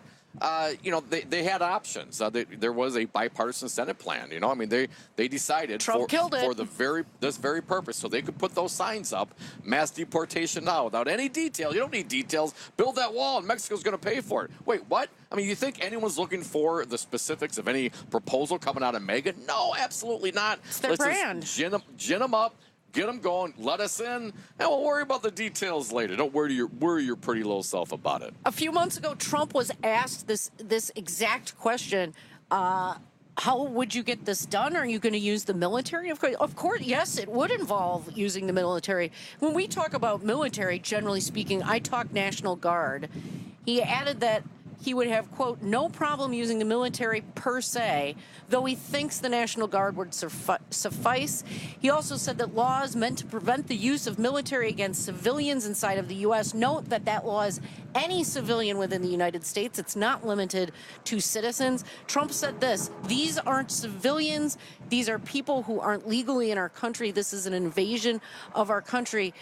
They had options. There was a bipartisan Senate plan. They decided Trump killed it. For this very purpose, so they could put those signs up, mass deportation now, without any detail. You don't need details. Build that wall, and Mexico's going to pay for it. Wait, what? I mean, you think anyone's looking for the specifics of any proposal coming out of MAGA? No, absolutely not. It's their brand. Just gin them up. Get them going, let us in, and we'll worry about the details later. Don't worry your pretty little self about it. A few months ago, Trump was asked this exact question. How would you get this done? Are you going to use the military? Of course, yes, it would involve using the military. When we talk about military, generally speaking, I talk National Guard. He added that he would have, quote, no problem using the military per se, though he thinks the National Guard would suffice. He also said that laws meant to prevent the use of military against civilians inside of the U.S. Note that law is any civilian within the United States. It's not limited to citizens. Trump said this: these aren't civilians. These are people who aren't legally in our country. This is an invasion of our country.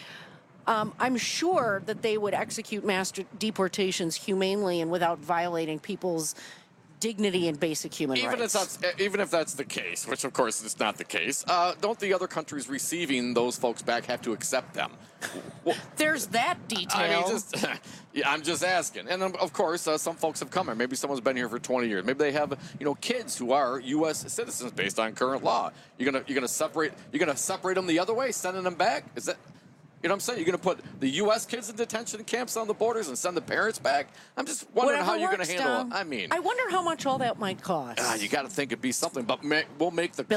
I'm sure that they would execute mass deportations humanely and without violating people's dignity and basic human rights. Even if that's the case, which of course is not the case, don't the other countries receiving those folks back have to accept them? Well, there's that detail. I'm just asking. And of course, some folks have come here. Maybe someone's been here for 20 years. Maybe they have, kids who are U.S. citizens based on current law. You're gonna separate them the other way, sending them back? Is that? You know what I'm saying? You're going to put the U.S. kids in detention camps on the borders and send the parents back? I'm just wondering how you're going to handle it. I wonder how much all that might cost. You got to think it'd be something. But we'll make the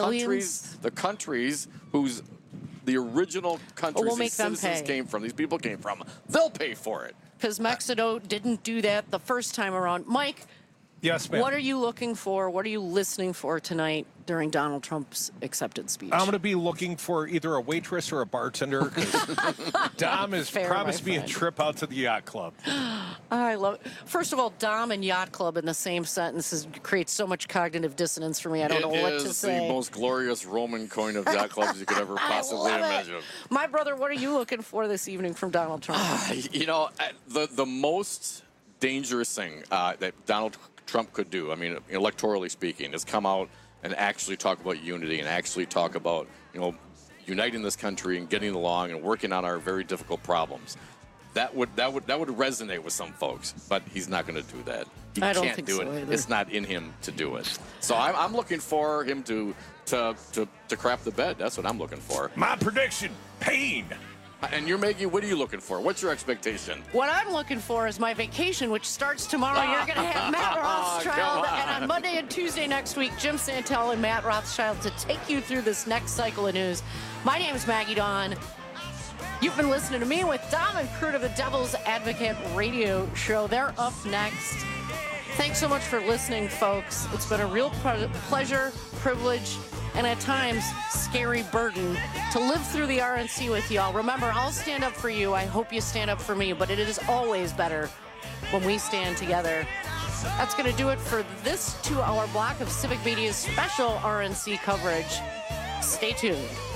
countries whose the original countries these citizens came from, these people came from, they'll pay for it. Because Mexico didn't do that the first time around. Mike. Yes, ma'am. What are you looking for? What are you listening for tonight during Donald Trump's acceptance speech? I'm going to be looking for either a waitress or a bartender. Dom has promised me a trip out to the yacht club. I love it. First of all, Dom and yacht club in the same sentence creates so much cognitive dissonance for me. I don't know what to say. It is the most glorious Roman coin of yacht clubs you could ever possibly imagine. My brother, what are you looking for this evening from Donald Trump? The most dangerous thing that Donald Trump could do, electorally speaking, is come out and actually talk about unity and actually talk about, uniting this country and getting along and working on our very difficult problems. That would resonate with some folks, but he's not going to do that. I don't can't think do so it. either. It's not in him to do it. So I'm looking for him to crap the bed. That's what I'm looking for. My prediction: pain. And you're making, what are you looking for? What's your expectation? What I'm looking for is my vacation, which starts tomorrow. You're going to have Matt Rothschild, and on Monday and Tuesday next week, Jim Santel and Matt Rothschild to take you through this next cycle of news. My name is Maggie Dawn. You've been listening to me with Dom and Crude of the Devil's Advocate Radio Show. They're up next. Thanks so much for listening, folks. It's been a real pleasure, privilege, and at times, scary burden to live through the RNC with y'all. Remember, I'll stand up for you. I hope you stand up for me, but it is always better when we stand together. That's going to do it for this 2-hour block of Civic Media's special RNC coverage. Stay tuned.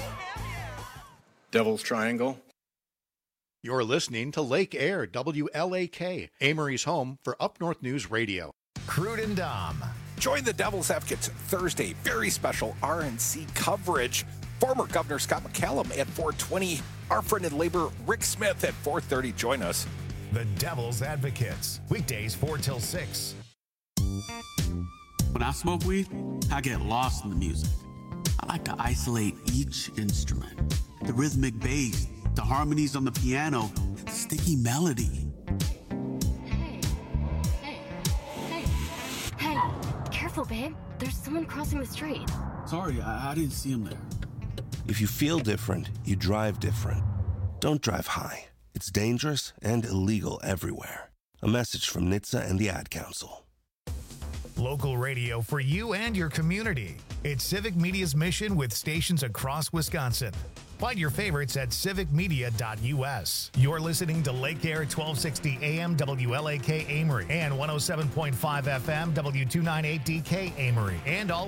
Devil's Triangle. You're listening to Lake Air, WLAK, Amory's home for Up North News Radio. Crude and Dom. Join the Devil's Advocates Thursday, very special RNC coverage. Former Governor Scott McCallum at 4:20. Our friend in labor, Rick Smith, at 4:30. Join us. The Devil's Advocates, weekdays 4 till 6. When I smoke weed, I get lost in the music. I like to isolate each instrument. The rhythmic bass, The harmonies on the piano, the sticky melody. Hey, careful, babe. There's someone crossing the street. Sorry, I didn't see him there. If you feel different, you drive different. Don't drive high. It's dangerous and illegal everywhere. A message from NHTSA and the Ad Council. Local radio for you and your community. It's Civic Media's mission with stations across Wisconsin. Find your favorites at civicmedia.us. You're listening to Lake Air 1260 AM WLAK Amory and 107.5 FM W298DK Amory and all